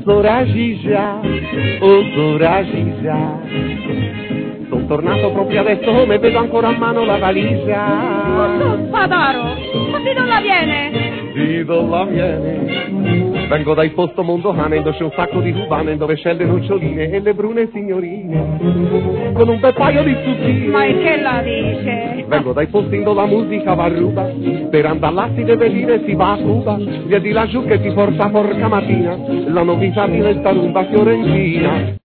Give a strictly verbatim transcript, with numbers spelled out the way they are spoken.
Zoragigia, oh Zoragigia, sono tornato proprio adesso e vedo ancora a mano la valigia. Oh, tu, Spadaro, ma di non la viene? Di non la viene. Vengo dal posto Mondocane dove c'è un sacco di cubane, dove c'è le noccioline e le brune signorine, con un bel paio di zucchine. Ma e che la dice? Vengo dai posti dove la musica va a ruba, per andare là si deve dire si va a Cuba, via di laggiù che ti porta porca mattina, la novità di questa rumba fiorentina.